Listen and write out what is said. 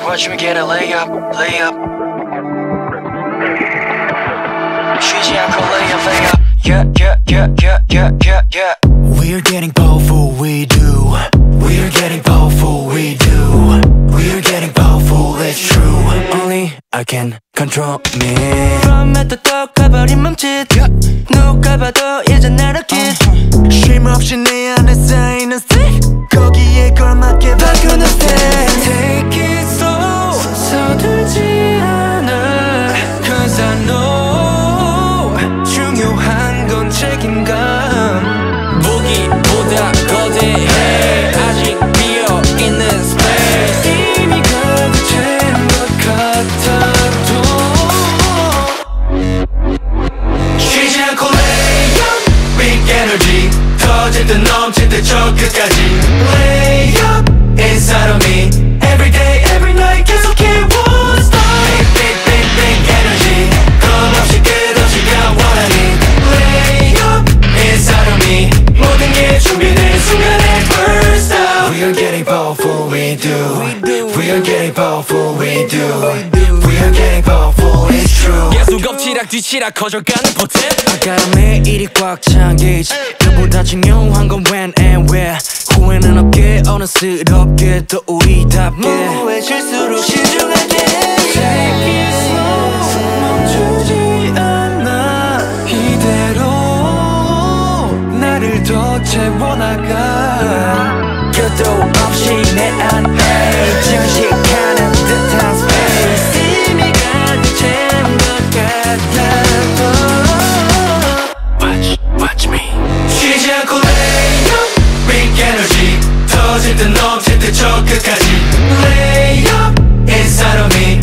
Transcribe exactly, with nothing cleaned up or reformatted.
Watch me get a layup, layup. 쉬지 않고 layup, layup. Yeah, yeah, yeah, yeah, yeah, yeah, yeah. We're getting powerful, we do. We're getting powerful, we do. We're getting powerful, it's true. Only I can control me. 럼에 또 떡가버린 몸짓 누가 봐도 이제 나를 깃 쉼없이 내 안에 쌓이는 stick 거기에 걸맞게 바꾸는 step. Take it slow 서두르지 않아 Cause I know 중요한 건 책임감 무기보다 거대해 아직 비어있는 space 이미 가득한 것 같아도 쉬지 않고 lay up big energy 터질 듯 넘칠 듯 저 끝까지 lay up inside of me every day every night 계속해 won't stop big big big big energy 겁없이 끝없이 가원하니 lay up inside of me 모든 게 준비된 순간에 burst out we are getting powerful we do we are getting powerful we do we are getting powerful it's true 계속 엎치락 뒤치락 커져가는 포텐 아까운 매일이 꽉 찬 게이지 그보다 중요한 건 when and where 후회는 없게 어느스럽게 또 우리답게 무해질수록 신중하게 Take it slow 멈추지 않아 이대로 나를 더 채워나가 끝도 없이 내 안에 증식하는 듯한 space 이미 가득 채운 것 같아도 Watch, watch me 쉬지 않고 lay up big energy 터질 듯 넘칠 듯 저 끝까지 lay up inside of me